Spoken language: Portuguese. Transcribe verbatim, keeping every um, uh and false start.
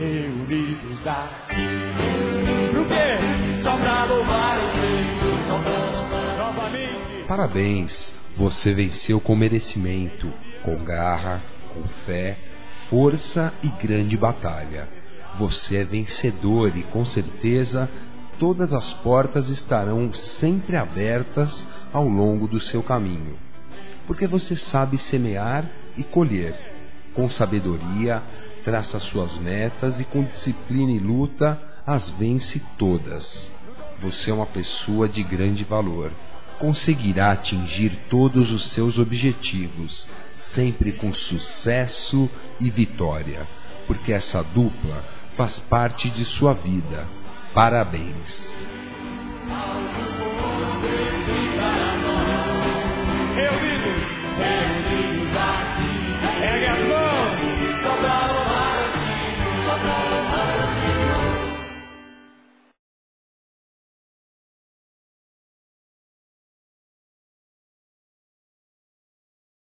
reunidos aqui. Pro quê? Só pra louvar o Senhor novamente. Parabéns, você venceu com merecimento, com garra, com fé, força e grande batalha. Você é vencedor e com certeza todas as portas estarão sempre abertas ao longo do seu caminho. Porque você sabe semear e colher. Com sabedoria, traça suas metas e com disciplina e luta as vence todas. Você é uma pessoa de grande valor. Conseguirá atingir todos os seus objetivos, sempre com sucesso e vitória, porque essa dupla faz parte de sua vida. Parabéns!